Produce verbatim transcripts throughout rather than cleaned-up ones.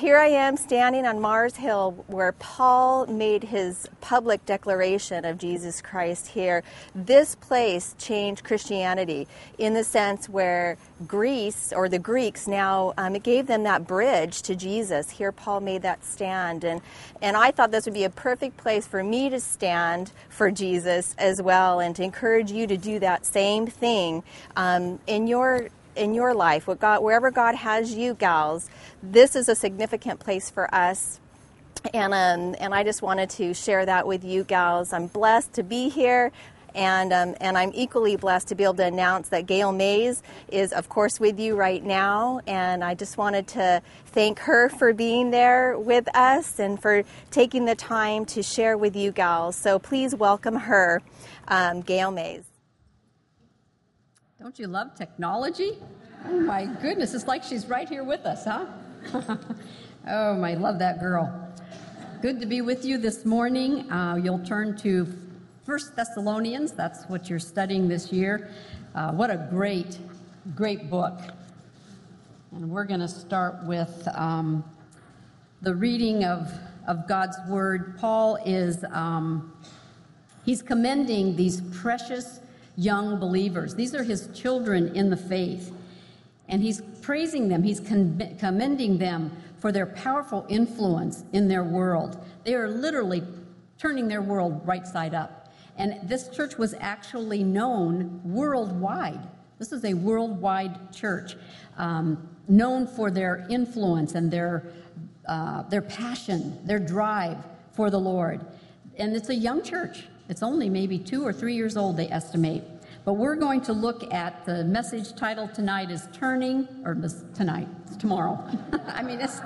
here I am standing on Mars Hill where Paul made his public declaration of Jesus Christ here. This place changed Christianity in the sense where Greece, or the Greeks now, um, it gave them that bridge to Jesus. Here Paul made that stand. And, and I thought this would be a perfect place for me to stand for Jesus as well, and to encourage you to do that same thing um, in your in your life, what God, wherever God has you, gals. This is a significant place for us, and um, and I just wanted to share that with you, gals. I'm blessed to be here, and um, and I'm equally blessed to be able to announce that Gail Mays is, of course, with you right now, and I just wanted to thank her for being there with us and for taking the time to share with you, gals. So please welcome her, um, Gail Mays. Don't you love technology? Oh my goodness, it's like she's right here with us, huh? Oh, my, love that girl. Good to be with you this morning. Uh, you'll turn to First Thessalonians. That's what you're studying this year. Uh, what a great, great book. And we're going to start with um, the reading of, of God's Word. Paul is, um, he's commending these precious young believers. These are his children in the faith. And he's praising them. He's con- commending them for their powerful influence in their world. They are literally turning their world right side up. And this church was actually known worldwide. This is a worldwide church, um, known for their influence and their, uh, their passion, their drive for the Lord. And it's a young church. It's only maybe two or three years old, they estimate. But we're going to look at the message title tonight is Turning, or this, tonight, it's tomorrow. I mean, it's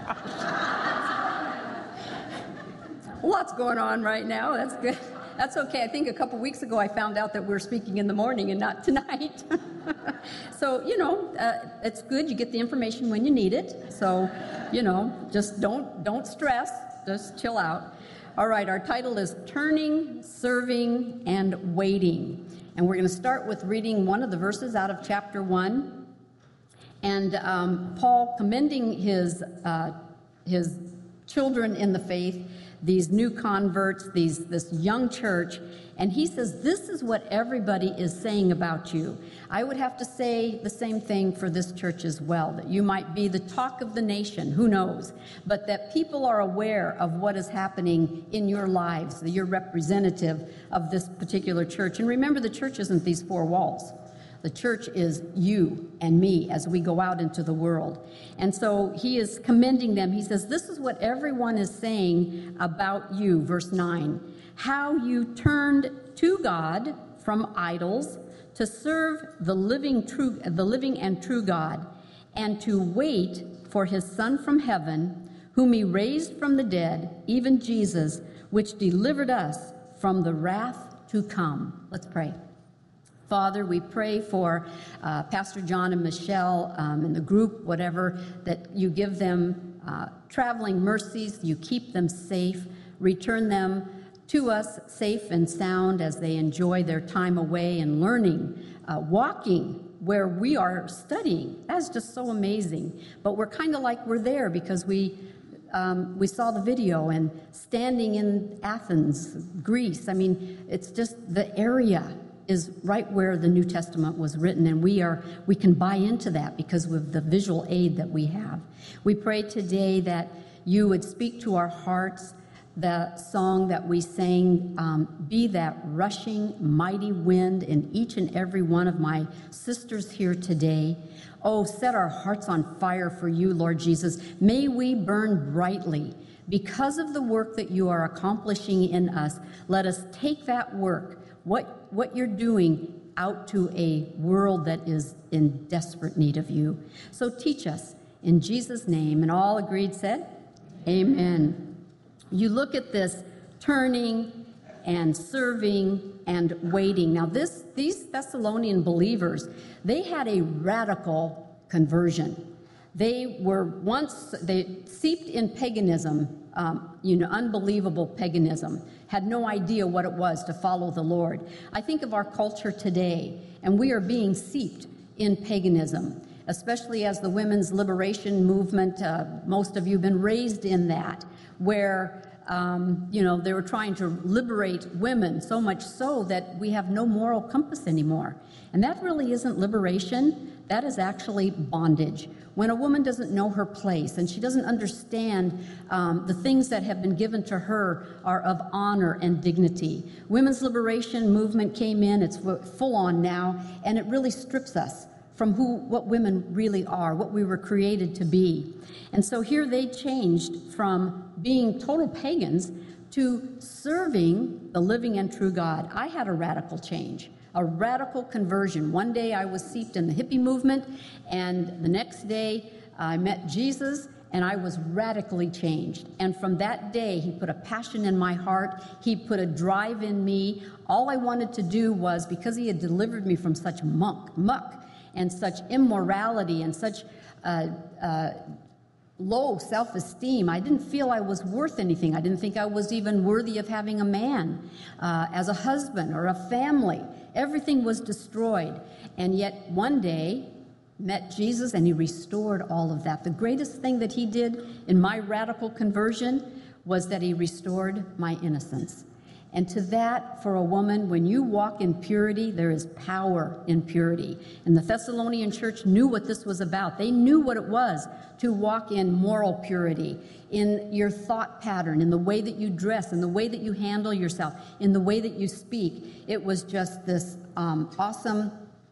lots going on right now. That's good. That's okay. I think a couple weeks ago I found out that we're speaking in the morning and not tonight. So, you know, uh, it's good. You get the information when you need it. So, you know, just don't don't stress. Just chill out. All right, our title is Turning, Serving, and Waiting. And we're going to start with reading one of the verses out of chapter one. And um, Paul commending his uh, his children in the faith, these new converts, these this young church, and he says, this is what everybody is saying about you. I would have to say the same thing for this church as well, that you might be the talk of the nation, who knows, but that people are aware of what is happening in your lives, that you're representative of this particular church. And remember, the church isn't these four walls. The church is you and me as we go out into the world. And so he is commending them. He says, this is what everyone is saying about you, verse nine, how you turned to God from idols to serve the living true, the living and true God, and to wait for his Son from heaven, whom he raised from the dead, even Jesus, which delivered us from the wrath to come. Let's pray. Father, we pray for uh, Pastor John and Michelle um, and the group, whatever, that you give them uh, traveling mercies, you keep them safe, return them to us safe and sound as they enjoy their time away and learning, uh, walking where we are studying. That's just so amazing. But we're kind of like we're there because we um, we saw the video, and standing in Athens, Greece. I mean, it's just the area is right where the New Testament was written, and we are we can buy into that because of the visual aid that we have. We pray today that you would speak to our hearts. The song that we sang, um, be that rushing mighty wind in each and every one of my sisters here today. Oh, set our hearts on fire for you, Lord Jesus. May we burn brightly because of the work that you are accomplishing in us. Let us take that work, what, what you're doing, out to a world that is in desperate need of you. So teach us in Jesus' name. And all agreed said, amen. You look at this turning and serving and waiting. Now, this these Thessalonian believers, they had a radical conversion. They were once, they seeped in paganism, um, you know, unbelievable paganism, had no idea what it was to follow the Lord. I think of our culture today, and we are being seeped in paganism. especially as the women's liberation movement, uh, most of you have been raised in that, where um, you know, they were trying to liberate women, so much so that we have no moral compass anymore. And that really isn't liberation. That is actually bondage. When a woman doesn't know her place and she doesn't understand um, the things that have been given to her are of honor and dignity. Women's liberation movement came in, it's full on now, and it really strips us from who, what women really are, what we were created to be. And so here they changed from being total pagans to serving the living and true God. I had a radical change. A radical conversion. One day I was steeped in the hippie movement, and the next day I met Jesus, and I was radically changed. And from that day, he put a passion in my heart. He put a drive in me. All I wanted to do was, because he had delivered me from such muck, muck and such immorality and such uh, uh, low self-esteem, I didn't feel I was worth anything. I didn't think I was even worthy of having a man uh, as a husband or a family. Everything was destroyed. And yet one day, met Jesus, and he restored all of that. The greatest thing that he did in my radical conversion was that he restored my innocence. And to that, for a woman, when you walk in purity, there is power in purity. And the Thessalonian church knew what this was about. They knew what it was to walk in moral purity, in your thought pattern, in the way that you dress, in the way that you handle yourself, in the way that you speak. It was just this um, awesome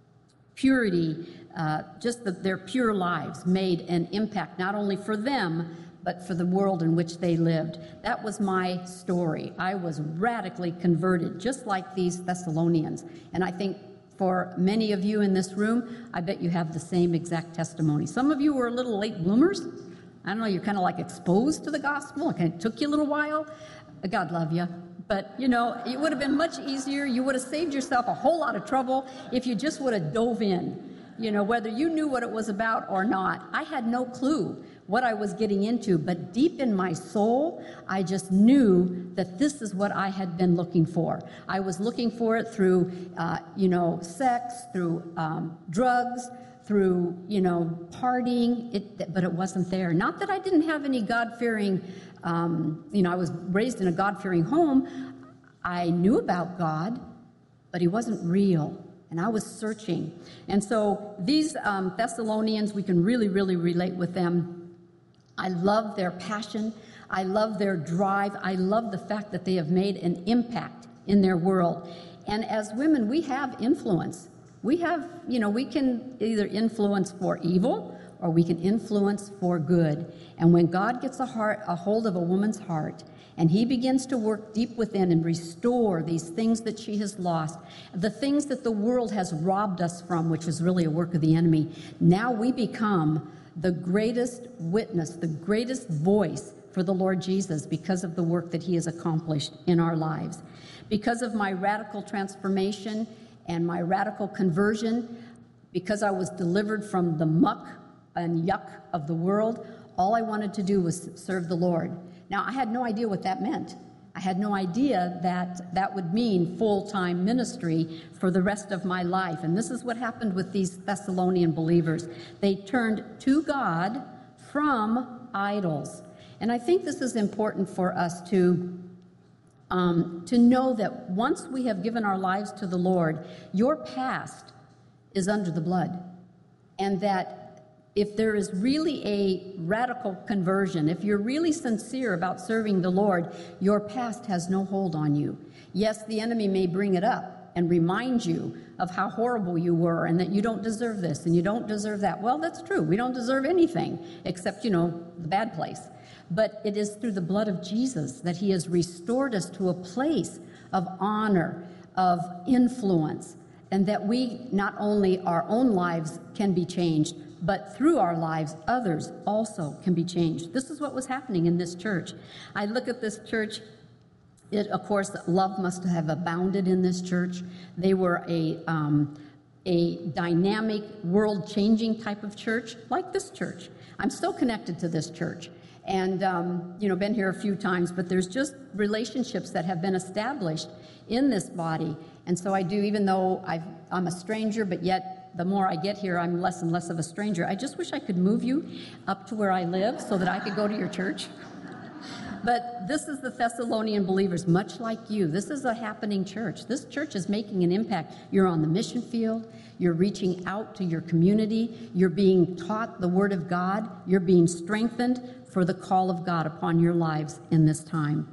purity, uh, just the, their pure lives made an impact, not only for them, but for the world in which they lived. That was my story. I was radically converted, just like these Thessalonians. And I think for many of you in this room, I bet you have the same exact testimony. Some of you were a little late bloomers. I don't know, you're kind of like exposed to the gospel. It kind of took you a little while. God love you. But, you know, it would have been much easier. You would have saved yourself a whole lot of trouble if you just would have dove in, you know, whether you knew what it was about or not. I had no clue what I was getting into, but deep in my soul, I just knew that this is what I had been looking for. I was looking for it through, uh, you know, sex, through um, drugs, through, you know, partying, it, but it wasn't there. Not that I didn't have any God-fearing, um, you know, I was raised in a God-fearing home. I knew about God, but he wasn't real. And I was searching. And so these um, Thessalonians, we can really, really relate with them. I love their passion. I love their drive. I love the fact that they have made an impact in their world. And as women, we have influence. We have, you know, we can either influence for evil or we can influence for good. And when God gets a heart, a hold of a woman's heart, and he begins to work deep within and restore these things that she has lost, the things that the world has robbed us from, which is really a work of the enemy, now we become the greatest witness, the greatest voice for the Lord Jesus because of the work that he has accomplished in our lives. Because of my radical transformation and my radical conversion, because I was delivered from the muck and yuck of the world, all I wanted to do was serve the Lord. Now, I had no idea what that meant. I had no idea that that would mean full-time ministry for the rest of my life. And this is what happened with these Thessalonian believers. They turned to God from idols. And I think this is important for us to, um, to know that once we have given our lives to the Lord, your past is under the blood. And that if there is really a radical conversion, if you're really sincere about serving the Lord, your past has no hold on you. Yes, the enemy may bring it up and remind you of how horrible you were and that you don't deserve this and you don't deserve that. Well, that's true. We don't deserve anything except, you know, the bad place. But it is through the blood of Jesus that he has restored us to a place of honor, of influence, and that we not only our own lives can be changed, but through our lives, others also can be changed. This is what was happening in this church. I look at this church. It, of course, love must have abounded in this church. They were a, um, a dynamic, world-changing type of church, like this church. I'm still connected to this church. And, um, you know, been here a few times, but there's just relationships that have been established in this body. And so I do, even though I've, I'm a stranger, but yet the more I get here, I'm less and less of a stranger. I just wish I could move you up to where I live so that I could go to your church. But this is the Thessalonian believers, much like you. This is a happening church. This church is making an impact. You're on the mission field. You're reaching out to your community. You're being taught the Word of God. You're being strengthened for the call of God upon your lives in this time.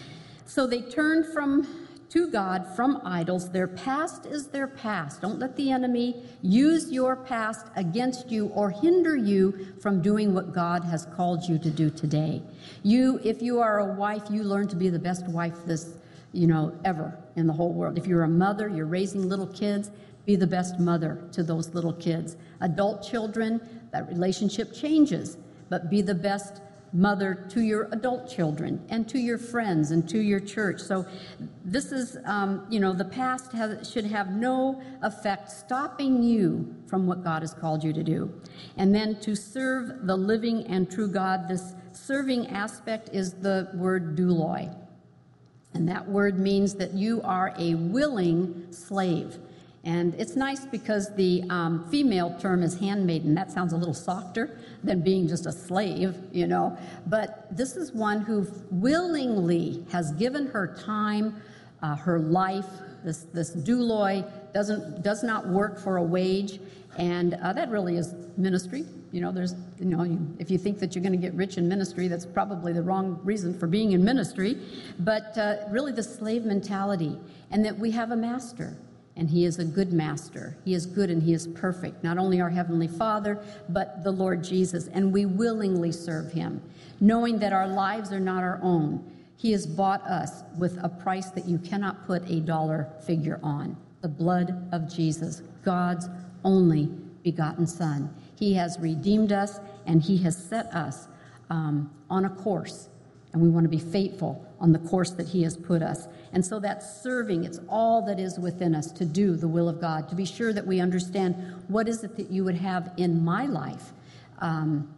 So they turned from to God from idols. Their past is their past. Don't let the enemy use your past against you or hinder you from doing what God has called you to do today. You, if you are a wife, you learn to be the best wife this, you know, ever in the whole world. If you're a mother, you're raising little kids, be the best mother to those little kids. Adult children, that relationship changes, but be the best mother to your adult children and to your friends and to your church. So this is, um, you know, the past has, should have no effect stopping you from what God has called you to do. And then to serve the living and true God, this serving aspect is the word douloi. And that word means that you are a willing slave. And it's nice because the um, female term is handmaiden. That sounds a little softer than being just a slave, you know. But this is one who willingly has given her time, uh, her life. This this douloi doesn't does not work for a wage, and uh, that really is ministry. You know, there's you know, you, if you think that you're going to get rich in ministry, that's probably the wrong reason for being in ministry. But uh, really, the slave mentality, and that we have a master. And he is a good master. He is good and he is perfect. Not only our Heavenly Father, but the Lord Jesus. And we willingly serve him, knowing that our lives are not our own. He has bought us with a price that you cannot put a dollar figure on. The blood of Jesus, God's only begotten Son. He has redeemed us and he has set us um, on a course. And we want to be faithful on the course that he has put us. And so that's serving. It's all that is within us to do the will of God, to be sure that we understand what is it that you would have in my life um,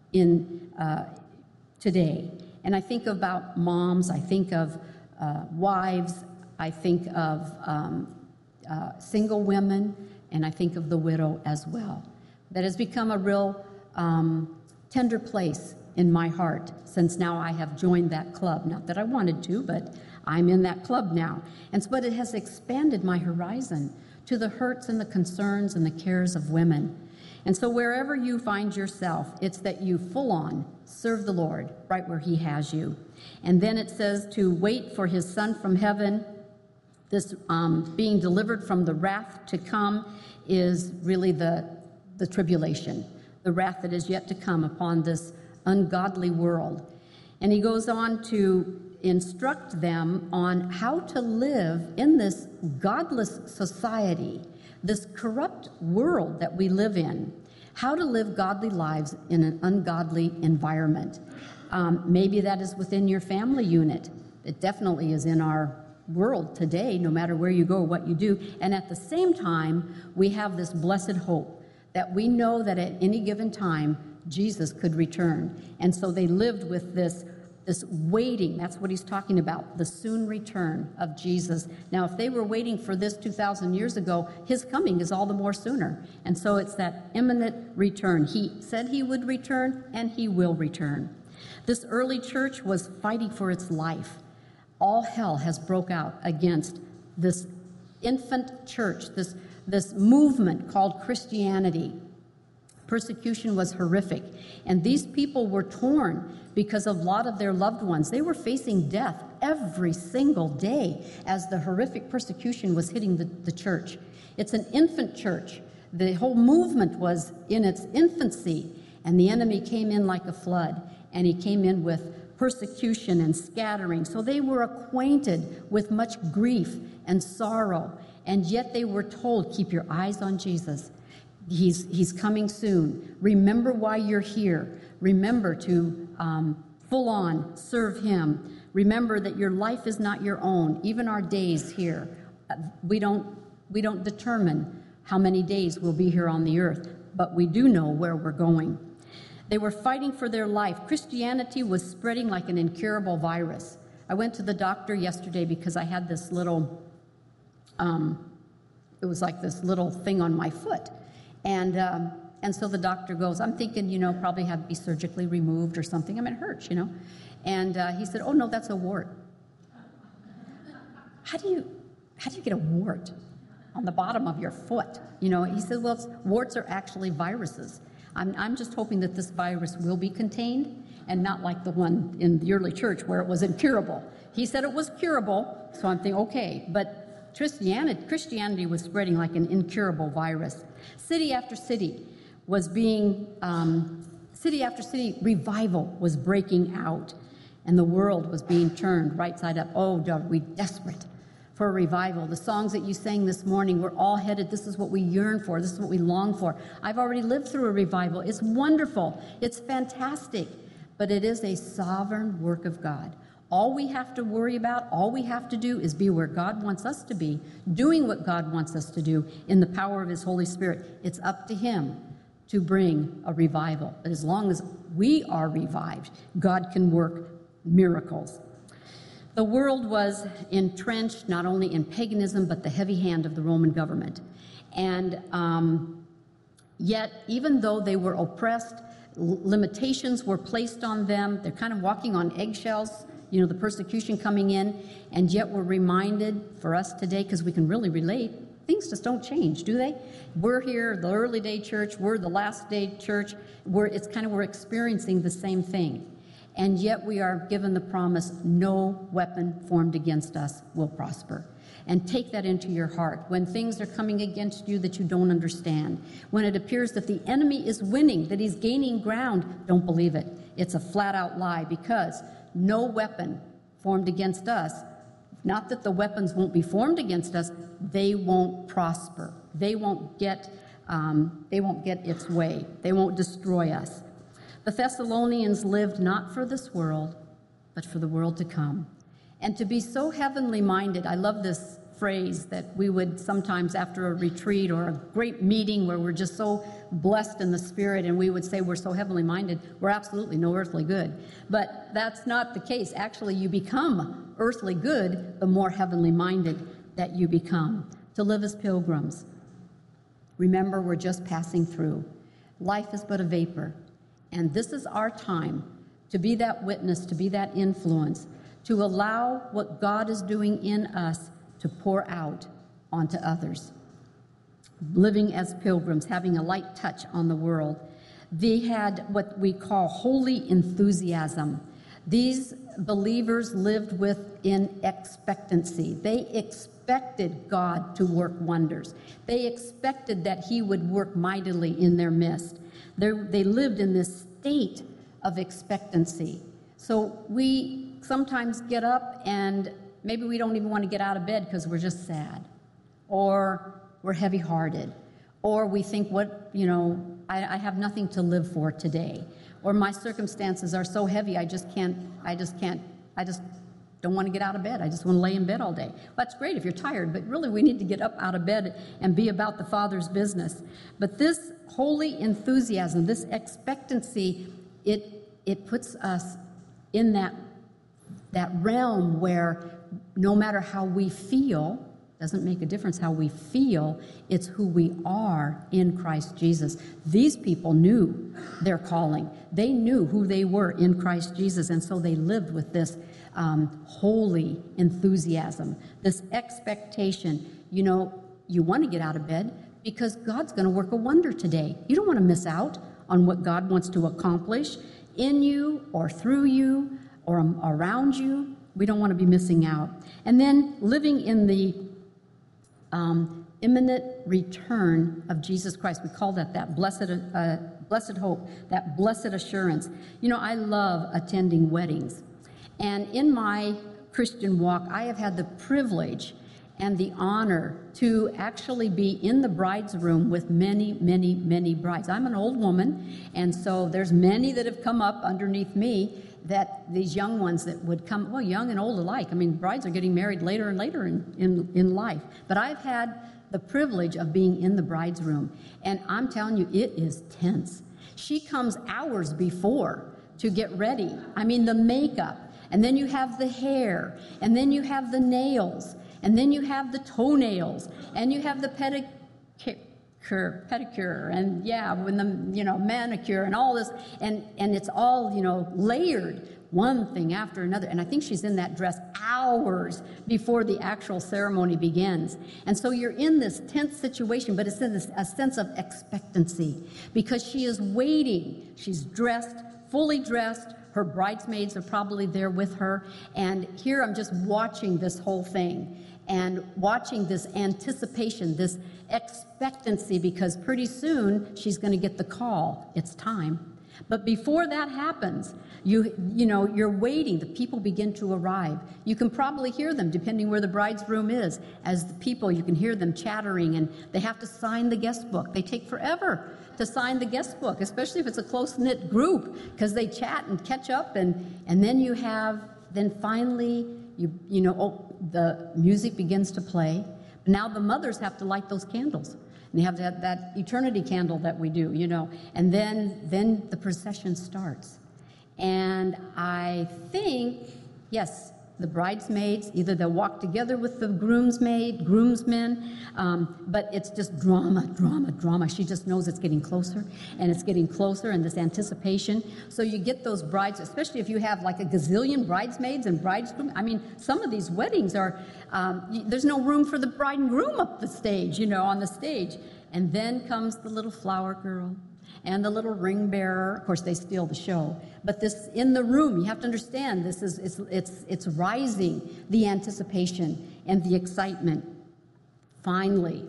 in uh, today. And I think about moms. I think of uh, wives. I think of um, uh, single women. And I think of the widow as well. That has become a real um, tender place in my heart since now I have joined that club. Not that I wanted to, but I'm in that club now. And so, but it has expanded my horizon to the hurts and the concerns and the cares of women. And so wherever you find yourself, it's that you full on serve the Lord right where he has you. And then it says to wait for his Son from heaven. This um, being delivered from the wrath to come is really the, the tribulation, the wrath that is yet to come upon this ungodly world. And he goes on to instruct them on how to live in this godless society, this corrupt world that we live in, how to live godly lives in an ungodly environment. Um, maybe that is within your family unit. It definitely is in our world today, no matter where you go or what you do. And at the same time, we have this blessed hope that we know that at any given time, Jesus could return. And so they lived with this This waiting, that's what he's talking about, the soon return of Jesus. Now, if they were waiting for this two thousand years ago, his coming is all the more sooner. And so it's that imminent return. He said he would return, and he will return. This early church was fighting for its life. All hell has broke out against this infant church, this, this movement called Christianity. Persecution was horrific, and these people were torn because of a lot of their loved ones. They were facing death every single day as the horrific persecution was hitting the, the church. It's an infant church. The whole movement was in its infancy, and the enemy came in like a flood, and he came in with persecution and scattering. So they were acquainted with much grief and sorrow, and yet they were told, keep your eyes on Jesus. He's, he's coming soon. Remember why you're here. Remember to um, full on serve him. Remember that your life is not your own. Even our days here, we don't, we don't determine how many days we'll be here on the earth, but we do know where we're going. They were fighting for their life. Christianity was spreading like an incurable virus. I went to the doctor yesterday because I had this little, um, it was like this little thing on my foot. And um, and so the doctor goes, I'm thinking, you know, probably have to be surgically removed or something. I mean, it hurts, you know. And uh, he said, oh, no, that's a wart. How do you, how do you get a wart on the bottom of your foot? You know, he said, well, it's, warts are actually viruses. I'm, I'm just hoping that this virus will be contained and not like the one in the early church where it was incurable. He said it was curable, so I'm thinking, okay, but Christianity, Christianity was spreading like an incurable virus. City after city was being, um, city after city, revival was breaking out, and the world was being turned right side up. Oh, are we desperate for a revival? The songs that you sang this morning, we're all headed, this is what we yearn for, this is what we long for. I've already lived through a revival. It's wonderful. It's fantastic. But it is a sovereign work of God. All we have to worry about, all we have to do is be where God wants us to be, doing what God wants us to do in the power of his Holy Spirit. It's up to him to bring a revival. But as long as we are revived, God can work miracles. The world was entrenched not only in paganism, but the heavy hand of the Roman government. And um, yet, even though they were oppressed, limitations were placed on them. They're kind of walking on eggshells, you know, the persecution coming in, and yet we're reminded for us today, because we can really relate, things just don't change, do they? We're here, the early day church, we're the last day church, we're, it's kind of, we're experiencing the same thing. And yet we are given the promise, no weapon formed against us will prosper. And take that into your heart. When things are coming against you that you don't understand, when it appears that the enemy is winning, that he's gaining ground, don't believe it. It's a flat-out lie, because no weapon formed against us, not that the weapons won't be formed against us, they won't prosper. They won't get, um, they won't get its way. They won't destroy us. The Thessalonians lived not for this world, but for the world to come. And to be so heavenly minded, I love this phrase that we would sometimes after a retreat or a great meeting where we're just so blessed in the Spirit, and we would say we're so heavenly minded, we're absolutely no earthly good. But that's not the case. Actually, you become earthly good the more heavenly minded that you become. To live as pilgrims. Remember, we're just passing through. Life is but a vapor. And this is our time to be that witness, to be that influence, to allow what God is doing in us to pour out onto others. Living as pilgrims, having a light touch on the world. They had what we call holy enthusiasm. These believers lived with in expectancy. They expected God to work wonders. They expected that he would work mightily in their midst. They're, they lived in this state of expectancy. So we sometimes get up and maybe we don't even want to get out of bed because we're just sad, or we're heavy-hearted, or we think, what, you know, I, I have nothing to live for today, or my circumstances are so heavy, I just can't, I just can't, I just don't want to get out of bed. I just want to lay in bed all day. Well, that's great if you're tired, but really we need to get up out of bed and be about the Father's business. But this holy enthusiasm, this expectancy, it it puts us in that that realm where no matter how we feel, doesn't make a difference how we feel, it's who we are in Christ Jesus. These people knew their calling. They knew who they were in Christ Jesus, and so they lived with this um, holy enthusiasm, this expectation. You know, you want to get out of bed because God's going to work a wonder today. You don't want to miss out on what God wants to accomplish in you or through you or um, around you. We don't want to be missing out. And then living in the um, imminent return of Jesus Christ. We call that that blessed, uh, blessed hope, that blessed assurance. You know, I love attending weddings. And in my Christian walk, I have had the privilege and the honor to actually be in the bride's room with many, many, many brides. I'm an old woman, and so there's many that have come up underneath me, that these young ones that would come, well, young and old alike. I mean, brides are getting married later and later in, in, in life. But I've had the privilege of being in the bride's room, and I'm telling you, it is tense. She comes hours before to get ready. I mean, the makeup, and then you have the hair, and then you have the nails, and then you have the toenails, and you have the pedicure. cure, pedicure, and yeah, when the, you know, manicure and all this, and, and it's all, you know, layered, one thing after another. And I think she's in that dress hours before the actual ceremony begins. And so you're in this tense situation, but it's in this, a sense of expectancy because she is waiting. She's dressed, fully dressed. Her bridesmaids are probably there with her. And here I'm just watching this whole thing and watching this anticipation, this expectancy, because pretty soon she's going to get the call. It's time. But before that happens, you you know, you're waiting. The people begin to arrive. You can probably hear them, depending where the bride's room is. As the people, you can hear them chattering, and they have to sign the guest book. They take forever to sign the guest book, especially if it's a close-knit group, because they chat and catch up, and, and then you have, then finally, you you know, oh, the music begins to play. Now the mothers have to light those candles. And they have that, that eternity candle that we do, you know. And then, then the procession starts. And I think, yes, the bridesmaids, either they'll walk together with the groomsmaid, groomsmen, um, but it's just drama, drama, drama. She just knows it's getting closer, and it's getting closer, and this anticipation. So you get those brides, especially if you have like a gazillion bridesmaids and bridegroom. I mean, some of these weddings are, um, there's no room for the bride and groom up the stage, you know, on the stage. And then comes the little flower girl and the little ring bearer. Of course, they steal the show. But this, in the room, you have to understand, this is it's it's it's rising, the anticipation and the excitement. Finally,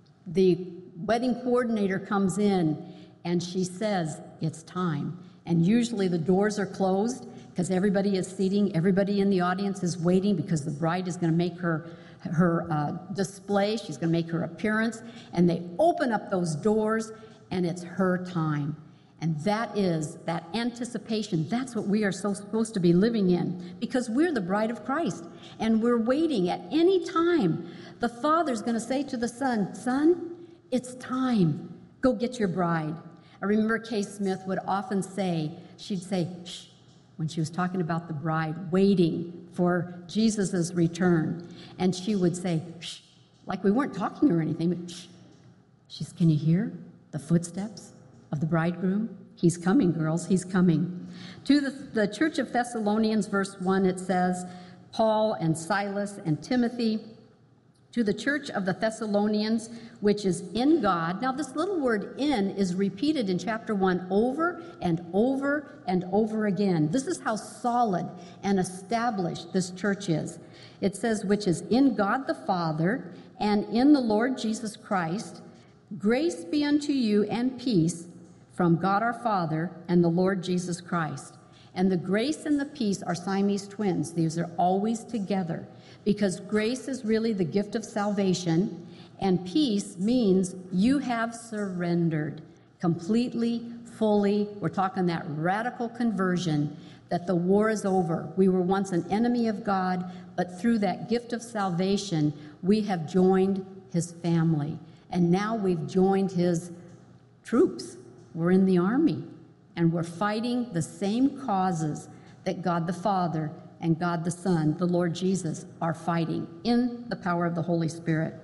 the wedding coordinator comes in, and she says, it's time. And usually the doors are closed because everybody is seating, everybody in the audience is waiting because the bride is going to make her her uh, display, she's going to make her appearance, and they open up those doors, and it's her time. And that is, that anticipation, that's what we are so supposed to be living in, because we're the bride of Christ, and we're waiting. At any time, the Father's going to say to the Son, Son, it's time. Go get your bride. I remember Kay Smith would often say, she'd say, shh, when she was talking about the bride, waiting for Jesus' return. And she would say, shh, like we weren't talking or anything, but shh. She's, can you hear the footsteps of the bridegroom? He's coming, girls, he's coming. To the, the church of Thessalonians, verse one, it says, Paul and Silas and Timothy, to the church of the Thessalonians, which is in God. Now, this little word in is repeated in chapter one over and over and over again. This is how solid and established this church is. It says, which is in God the Father and in the Lord Jesus Christ, grace be unto you and peace from God our Father and the Lord Jesus Christ. And the grace and the peace are Siamese twins. These are always together, because grace is really the gift of salvation, and peace means you have surrendered completely, fully. We're talking that radical conversion, that the war is over. We were once an enemy of God, but through that gift of salvation, we have joined his family. And now we've joined his troops. We're in the army, and we're fighting the same causes that God the Father and God the Son, the Lord Jesus, are fighting in the power of the Holy Spirit.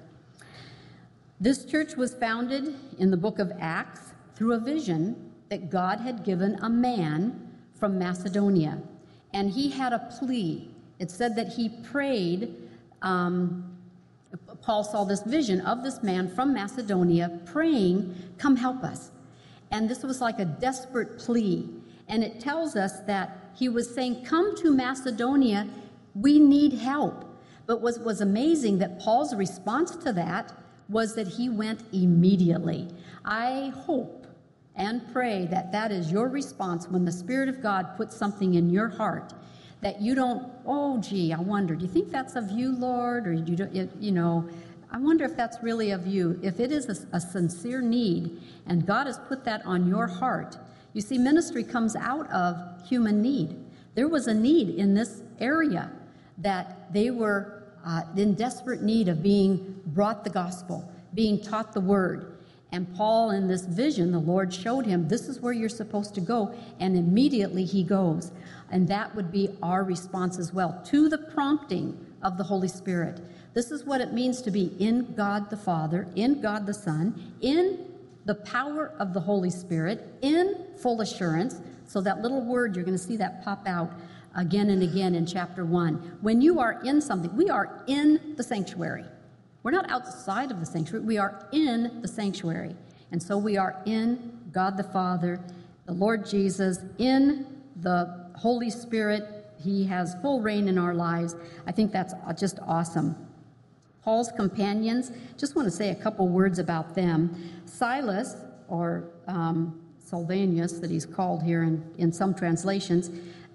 This church was founded in the book of Acts through a vision that God had given a man from Macedonia. And he had a plea. It said that he prayed, um, Paul saw this vision of this man from Macedonia praying, come help us. And this was like a desperate plea. And it tells us that he was saying, come to Macedonia, we need help. But what was amazing that Paul's response to that was that he went immediately. I hope and pray that that is your response when the Spirit of God puts something in your heart, that you don't, oh, gee, I wonder, do you think that's of you, Lord? Or you don't, you know, I wonder if that's really of you. If it is a, a sincere need and God has put that on your heart. You see, ministry comes out of human need. There was a need in this area that they were uh, in desperate need of being brought the gospel, being taught the word. And Paul, in this vision, the Lord showed him, this is where you're supposed to go. And immediately he goes. And that would be our response as well, to the prompting of the Holy Spirit. This is what it means to be in God the Father, in God the Son, in the power of the Holy Spirit, in full assurance. So that little word, you're going to see that pop out again and again in chapter one. When you are in something, we are in the sanctuary. We're not outside of the sanctuary. We are in the sanctuary. And so we are in God the Father, the Lord Jesus, in the Holy Spirit. He has full reign in our lives. I think that's just awesome. Paul's companions, just want to say a couple words about them. Silas, or um, Silvanus, that he's called here in, in some translations,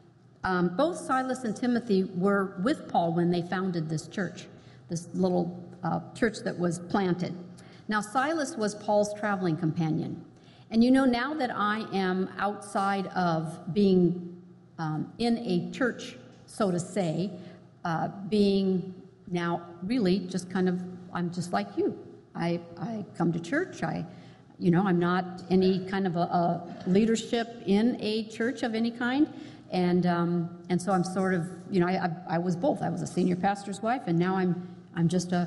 um, both Silas and Timothy were with Paul when they founded this church, this little uh, church that was planted. Now, Silas was Paul's traveling companion. And you know, now that I am outside of being um, in a church, so to say, uh, being now really just kind of, I'm just like you. I, I come to church. I, you know, I'm not any kind of a, a leadership in a church of any kind. And um, and so I'm sort of, you know, I, I, I was both. I was a senior pastor's wife, and now I'm I'm just a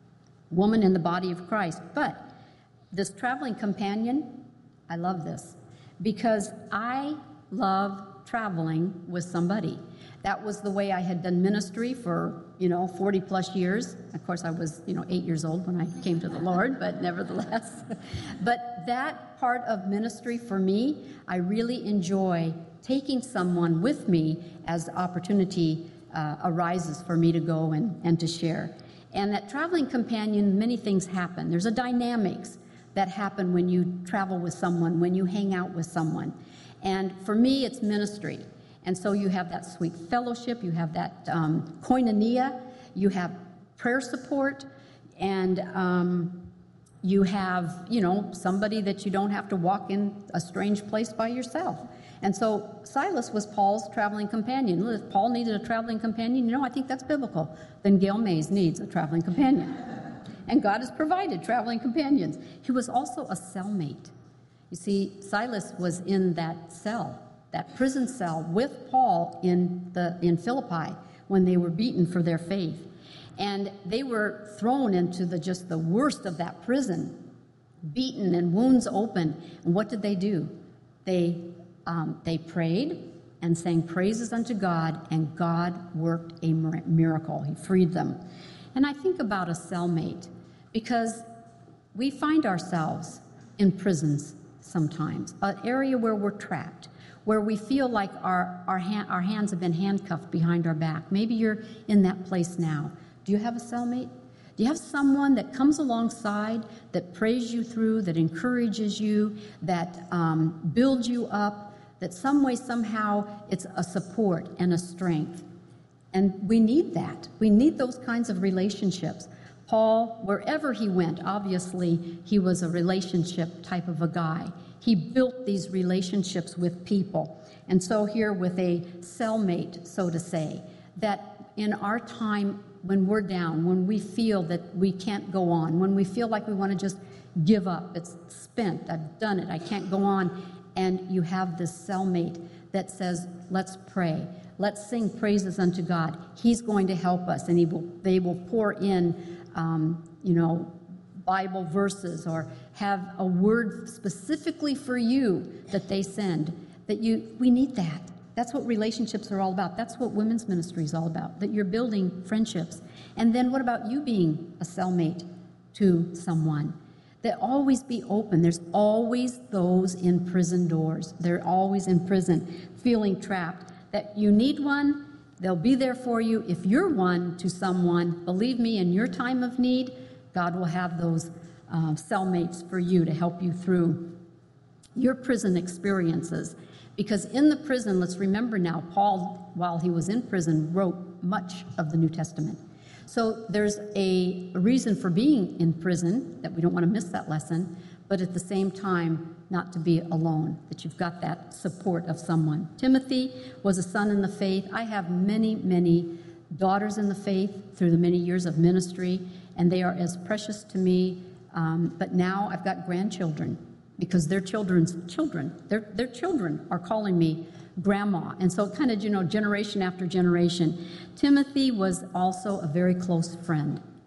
woman in the body of Christ. But this traveling companion, I love this because I love traveling with somebody. That was the way I had done ministry for, you know, forty plus years. Of course, I was, you know, eight years old when I came to the Lord, but nevertheless. But that part of ministry for me, I really enjoy taking someone with me as opportunity uh, arises for me to go and, and to share. And that traveling companion, many things happen. There's a dynamics that happen when you travel with someone, when you hang out with someone. And for me, it's ministry. And so you have that sweet fellowship, you have that um, koinonia, you have prayer support, and um, you have, you know, somebody that you don't have to walk in a strange place by yourself. And so Silas was Paul's traveling companion. If Paul needed a traveling companion, you know, I think that's biblical. Then Gail Mays needs a traveling companion. And God has provided traveling companions. He was also a cellmate. You see, Silas was in that cell, that prison cell with Paul in the in Philippi when they were beaten for their faith. And they were thrown into the just the worst of that prison, beaten and wounds open. And what did they do? They um, they prayed and sang praises unto God, and God worked a miracle. He freed them. And I think about a cellmate because we find ourselves in prisons sometimes, an area where we're trapped, where we feel like our our, hand, our hands have been handcuffed behind our back. Maybe you're in that place now. Do you have a cellmate? Do you have someone that comes alongside, that prays you through, that encourages you, that um, builds you up, that some way, somehow, it's a support and a strength? And we need that. We need those kinds of relationships. Paul, wherever he went, obviously, he was a relationship type of a guy. He built these relationships with people. And so here with a cellmate, so to say, that in our time when we're down, when we feel that we can't go on, when we feel like we want to just give up, it's spent, I've done it, I can't go on, and you have this cellmate that says, let's pray. Let's sing praises unto God. He's going to help us, and he will, they will pour in, um, you know, Bible verses or have a word specifically for you that they send. That you, we need that. That's what relationships are all about. That's what women's ministry is all about, that you're building friendships. And then what about you being a cellmate to someone? That always be open. There's always those in prison doors. They're always in prison, feeling trapped. That you need one, they'll be there for you. If you're one to someone, believe me, in your time of need, God will have those uh, cellmates for you to help you through your prison experiences. Because in the prison, let's remember now, Paul, while he was in prison, wrote much of the New Testament. So there's a reason for being in prison, that we don't want to miss that lesson, but at the same time, not to be alone, that you've got that support of someone. Timothy was a son in the faith. I have many, many daughters in the faith through the many years of ministry, and they are as precious to me. Um, but now I've got grandchildren, because their children's children, their, their children are calling me grandma. And so kind of, you know, generation after generation. Timothy was also a very close friend.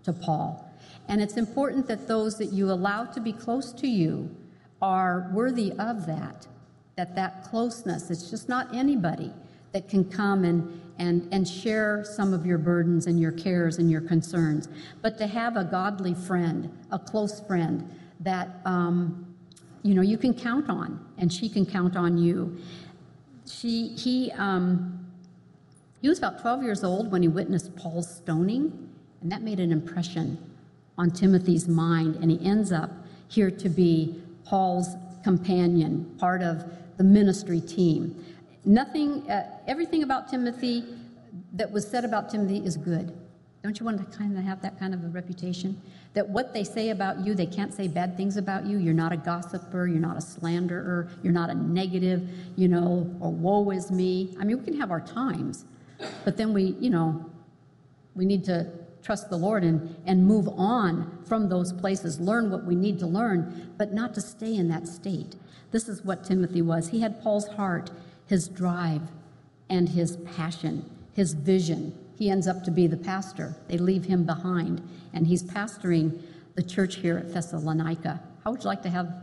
to Paul. And it's important that those that you allow to be close to you are worthy of that, that that closeness, it's just not anybody that can come and, and, and share some of your burdens and your cares and your concerns, but to have a godly friend, a close friend that um, you know you can count on, and she can count on you. She, he, um, he was about twelve years old when he witnessed Paul's stoning, and that made an impression on Timothy's mind, and he ends up here to be Paul's companion, part of the ministry team. Nothing, uh, everything about Timothy that was said about Timothy is good. Don't you want to kind of have that kind of a reputation? That what they say about you, they can't say bad things about you. You're not a gossiper, you're not a slanderer, you're not a negative, you know, or woe is me. I mean, we can have our times, but then we, you know, we need to trust the Lord and, and move on from those places, learn what we need to learn, but not to stay in that state. This is what Timothy was. He had Paul's heart, his drive, and his passion, his vision. He ends up to be the pastor. They leave him behind, and he's pastoring the church here at Thessalonica. How would you like to have,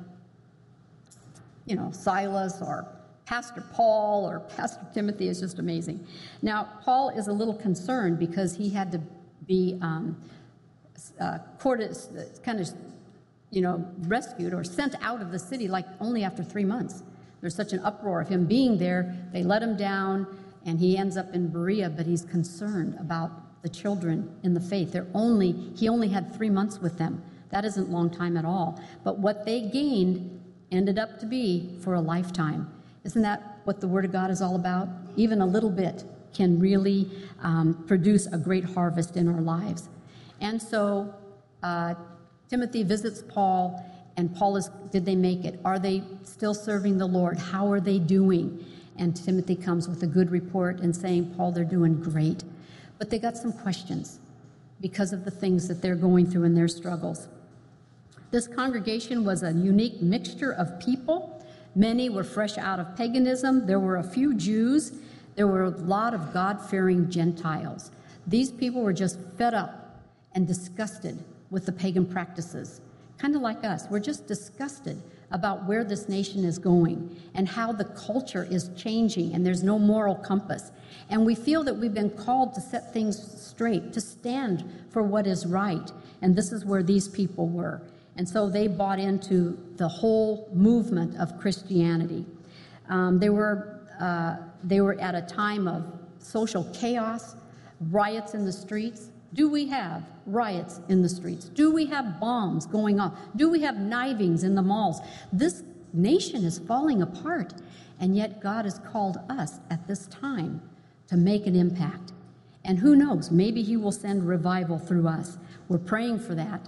you know, Silas or Pastor Paul or Pastor Timothy? Is just amazing. Now, Paul is a little concerned because he had to be um, uh, courted, kind of, you know, rescued or sent out of the city like only after three months. There's such an uproar of him being there. They let him down, and he ends up in Berea, but he's concerned about the children in the faith. They're only, he only had three months with them. That isn't long time at all. But what they gained ended up to be for a lifetime. Isn't that what the Word of God is all about? Even a little bit can really um, produce a great harvest in our lives. And so uh, Timothy visits Paul, and Paul is, did they make it? Are they still serving the Lord? How are they doing? And Timothy comes with a good report and saying, Paul, they're doing great. But they got some questions because of the things that they're going through in their struggles. This congregation was a unique mixture of people. Many were fresh out of paganism. There were a few Jews. There were a lot of God-fearing Gentiles. These people were just fed up and disgusted with the pagan practices. Kind of like us. We're just disgusted about where this nation is going and how the culture is changing, and there's no moral compass. And we feel that we've been called to set things straight, to stand for what is right. And this is where these people were. And so they bought into the whole movement of Christianity. Um, they were uh, they were at a time of social chaos, riots in the streets. Do we have riots in the streets? Do we have bombs going off? Do we have knifings in the malls? This nation is falling apart, and yet God has called us at this time to make an impact. And who knows, maybe he will send revival through us. We're praying for that,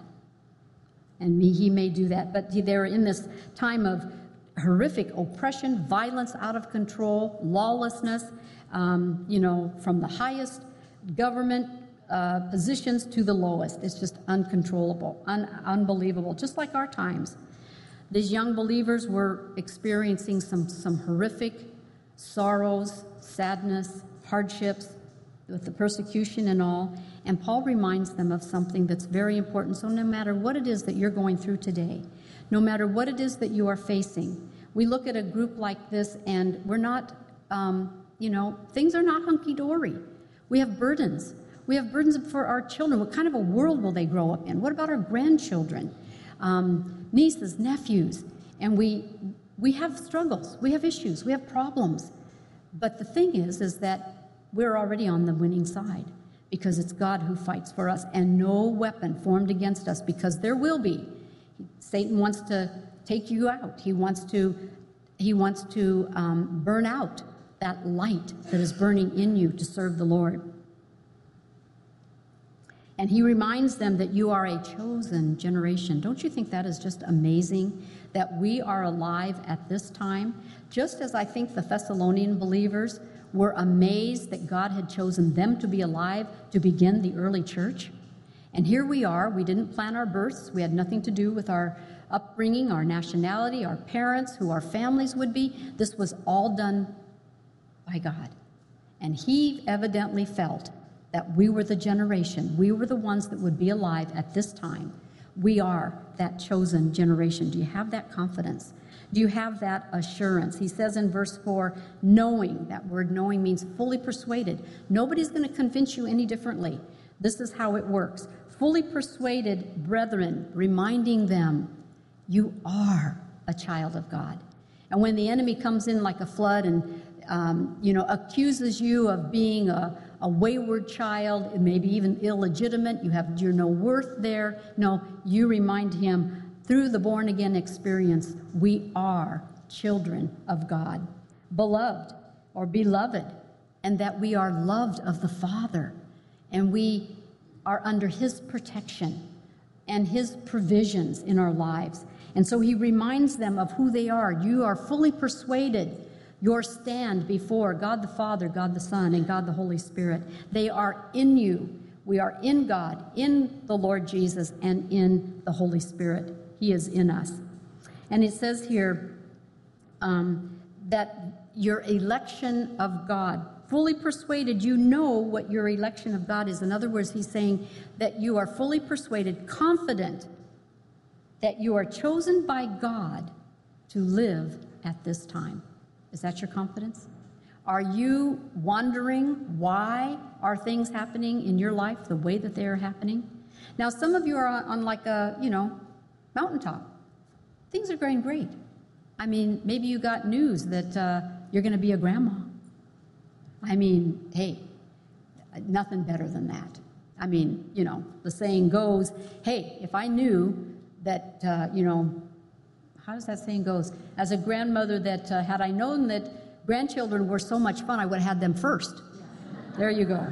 and he may do that. But they're in this time of horrific oppression, violence out of control, lawlessness, um, you know, from the highest government Uh, positions to the lowest. It's just uncontrollable, un- unbelievable, just like our times. These young believers were experiencing some, some horrific sorrows, sadness, hardships with the persecution and all. And Paul reminds them of something that's very important. So no matter what it is that you're going through today, no matter what it is that you are facing, we look at a group like this and we're not, um, you know, things are not hunky-dory. We have burdens. We have burdens for our children. What kind of a world will they grow up in? What about our grandchildren, um, nieces, nephews? And we we have struggles. We have issues. We have problems. But the thing is, is that we're already on the winning side because it's God who fights for us, and no weapon formed against us, because there will be. Satan wants to take you out. He wants to he wants to um, burn out that light that is burning in you to serve the Lord. And he reminds them that you are a chosen generation. Don't you think that is just amazing, that we are alive at this time? Just as I think the Thessalonian believers were amazed that God had chosen them to be alive to begin the early church. And here we are. We didn't plan our births. We had nothing to do with our upbringing, our nationality, our parents, who our families would be. This was all done by God. And he evidently felt that we were the generation, we were the ones that would be alive at this time. We are that chosen generation. Do you have that confidence? Do you have that assurance? He says in verse four, knowing, that word knowing means fully persuaded. Nobody's going to convince you any differently. This is how it works. Fully persuaded brethren, reminding them, you are a child of God. And when the enemy comes in like a flood and, um, you know, accuses you of being a, a wayward child, maybe even illegitimate, you have, you're no worth there. No, you remind him through the born-again experience, we are children of God, beloved or beloved, and that we are loved of the Father, and we are under his protection and his provisions in our lives. And so he reminds them of who they are. You are fully persuaded. Your stand before God the Father, God the Son, and God the Holy Spirit. They are in you. We are in God, in the Lord Jesus, and in the Holy Spirit. He is in us. And it says here um, that your election of God, fully persuaded, you know what your election of God is. In other words, he's saying that you are fully persuaded, confident that you are chosen by God to live at this time. Is that your confidence? Are you wondering why are things happening in your life the way that they are happening? Now, some of you are on, on like a, you know, mountaintop. Things are going great. I mean, maybe you got news that uh, you're going to be a grandma. I mean, hey, nothing better than that. I mean, you know, the saying goes, hey, if I knew that, uh, you know, how does that saying goes? As a grandmother that uh, had I known that grandchildren were so much fun, I would have had them first. There you go.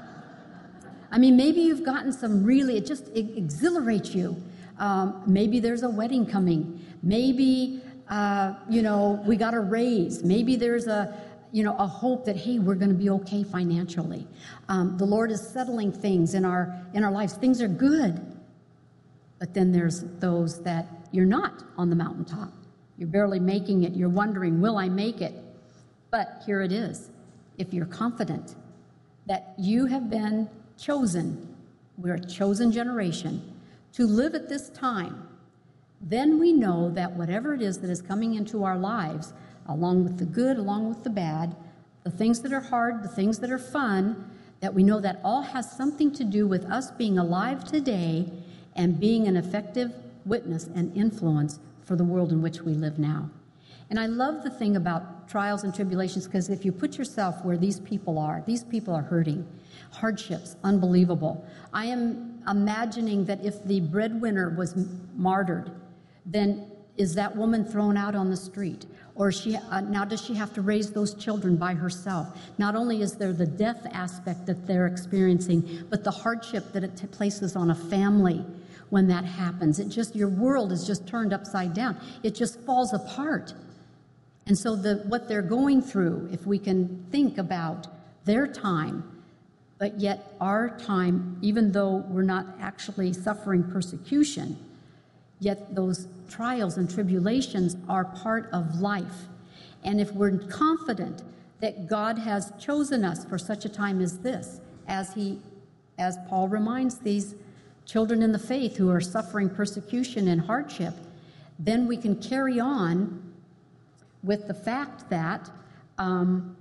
I mean, maybe you've gotten some really, it just it exhilarates you. Um, maybe there's a wedding coming. Maybe, uh, you know, we got a raise. Maybe there's a, you know, a hope that, hey, we're going to be okay financially. Um, the Lord is settling things in our in our lives. Things are good. But then there's those that you're not on the mountaintop. You're barely making it. You're wondering, will I make it? But here it is. If you're confident that you have been chosen, we're a chosen generation, to live at this time, then we know that whatever it is that is coming into our lives, along with the good, along with the bad, the things that are hard, the things that are fun, that we know that all has something to do with us being alive today and being an effective witness and influence for the world in which we live now. And I love the thing about trials and tribulations, because if you put yourself where these people are, these people are hurting, hardships, unbelievable. I am imagining that if the breadwinner was martyred, then is that woman thrown out on the street? Or she uh, now does she have to raise those children by herself? Not only is there the death aspect that they're experiencing, but the hardship that it t- places on a family when that happens. It just, your world is just turned upside down. It just falls apart. And so the what they're going through, if we can think about their time, but yet our time, even though we're not actually suffering persecution, yet those trials and tribulations are part of life. And if we're confident that God has chosen us for such a time as this, as he, as Paul reminds these children in the faith who are suffering persecution and hardship, then we can carry on with the fact that um,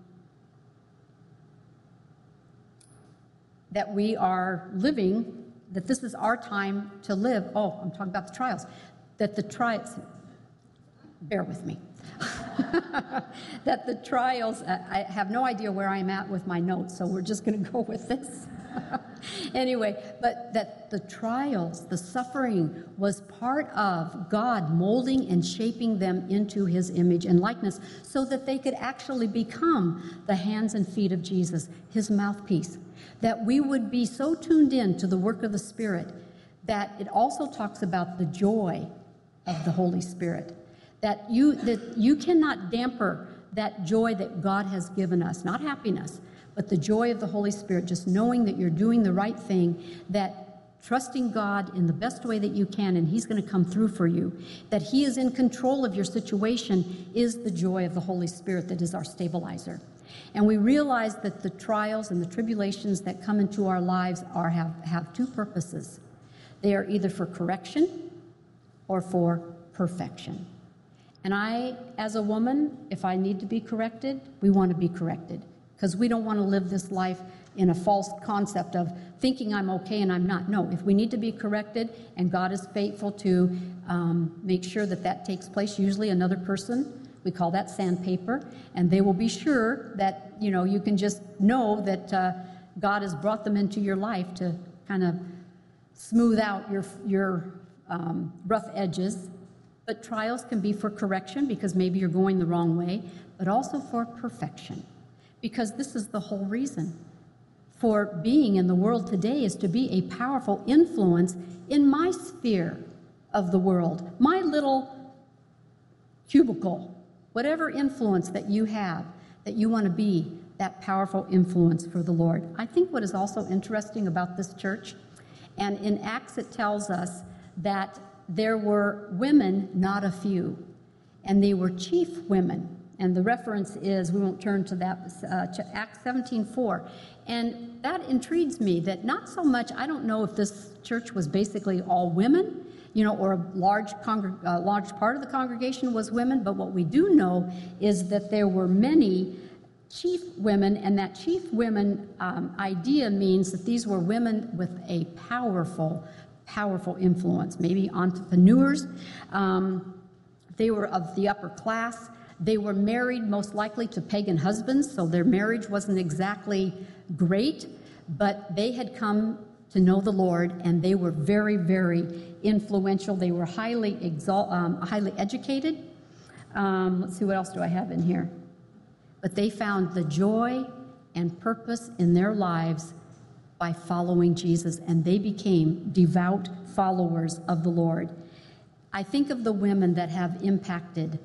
that we are living, that this is our time to live. Oh, I'm talking about the trials. That the trials, bear with me, that the trials, I have no idea where I'm at with my notes, so we're just going to go with this. Anyway, but that the trials, the suffering was part of God molding and shaping them into his image and likeness so that they could actually become the hands and feet of Jesus, his mouthpiece. That we would be so tuned in to the work of the Spirit that it also talks about the joy of the Holy Spirit. That you, that you cannot damper that joy that God has given us, not happiness, but the joy of the Holy Spirit, just knowing that you're doing the right thing, that trusting God in the best way that you can, and he's going to come through for you, that he is in control of your situation, is the joy of the Holy Spirit that is our stabilizer. And we realize that the trials and the tribulations that come into our lives are have, have two purposes. They are either for correction or for perfection. And I, as a woman, if I need to be corrected, we want to be corrected, because we don't want to live this life in a false concept of thinking I'm okay and I'm not. No, if we need to be corrected and God is faithful to um, make sure that that takes place, usually another person, we call that sandpaper, and they will be sure that, you know, you can just know that uh, God has brought them into your life to kind of smooth out your, your um, rough edges. But trials can be for correction, because maybe you're going the wrong way, but also for perfection, because this is the whole reason for being in the world today, is to be a powerful influence in my sphere of the world, my little cubicle, whatever influence that you have, that you want to be that powerful influence for the Lord. I think what is also interesting about this church, and in Acts it tells us that there were women, not a few, and they were chief women. And the reference is, we won't turn to that, uh, to Acts seventeen four. And that intrigues me, that not so much, I don't know if this church was basically all women, you know, or a large, congreg- uh, large part of the congregation was women, but what we do know is that there were many chief women, and that chief women um, idea means that these were women with a powerful, powerful influence, maybe entrepreneurs. Um, they were of the upper class. They were married most likely to pagan husbands, so their marriage wasn't exactly great, but they had come to know the Lord, and they were very, very influential. They were highly exalt, um, highly educated. Um, let's see, what else do I have in here? But they found the joy and purpose in their lives by following Jesus, and they became devout followers of the Lord. I think of the women that have impacted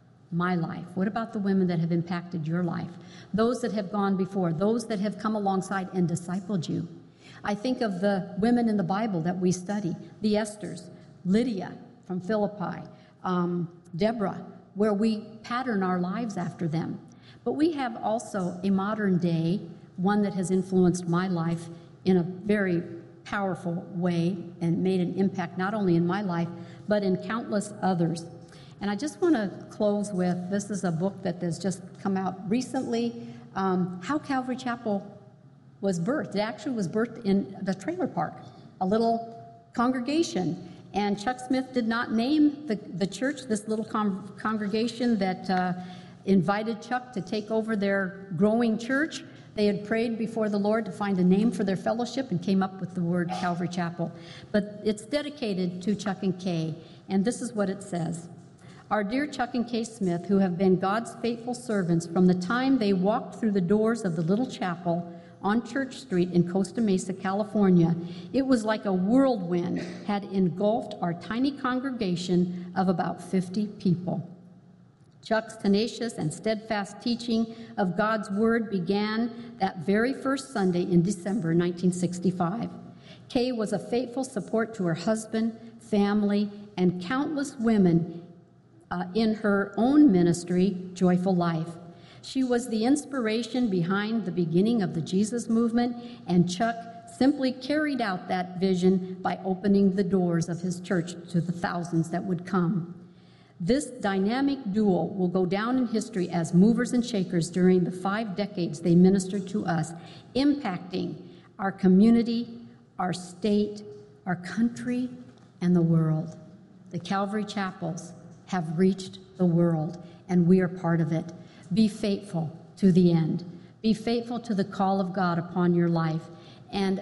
my life. What about the women that have impacted your life? Those that have gone before, those that have come alongside and discipled you. I think of the women in the Bible that we study, the Esthers, Lydia from Philippi, um, Deborah, where we pattern our lives after them. But we have also a modern day, one that has influenced my life in a very powerful way and made an impact not only in my life, but in countless others. And I just want to close with, this is a book that has just come out recently, um, How Calvary Chapel was birthed. It actually was birthed in the trailer park, a little congregation. And Chuck Smith did not name the, the church, this little con- congregation that uh, invited Chuck to take over their growing church. They had prayed before the Lord to find a name for their fellowship and came up with the word Calvary Chapel. But it's dedicated to Chuck and Kay, and this is what it says. Our dear Chuck and Kay Smith, who have been God's faithful servants from the time they walked through the doors of the little chapel on Church Street in Costa Mesa, California, it was like a whirlwind had engulfed our tiny congregation of about fifty people. Chuck's tenacious and steadfast teaching of God's Word began that very first Sunday in December nineteen sixty-five. Kay was a faithful support to her husband, family, and countless women uh, in her own ministry, Joyful Life. She was the inspiration behind the beginning of the Jesus movement, and Chuck simply carried out that vision by opening the doors of his church to the thousands that would come. This dynamic duo will go down in history as movers and shakers during the five decades they ministered to us, impacting our community, our state, our country, and the world. The Calvary Chapels have reached the world, and we are part of it. Be faithful to the end. Be faithful to the call of God upon your life, and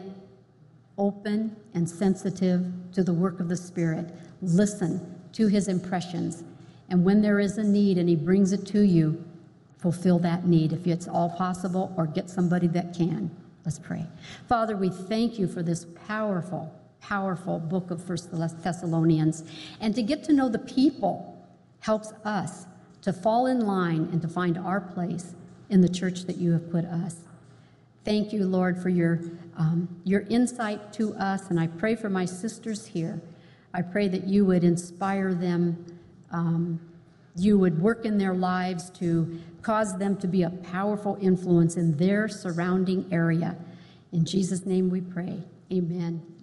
open and sensitive to the work of the Spirit. Listen to his impressions, and when there is a need and he brings it to you, fulfill that need if it's all possible, or get somebody that can. Let's pray. Father, we thank you for this powerful, powerful book of First Thessalonians, and to get to know the people helps us to fall in line and to find our place in the church that you have put us. Thank you, Lord, for your um, your insight to us, and I pray for my sisters here. I pray that you would inspire them um, you would work in their lives to cause them to be a powerful influence in their surrounding area. In Jesus' name we pray. Amen.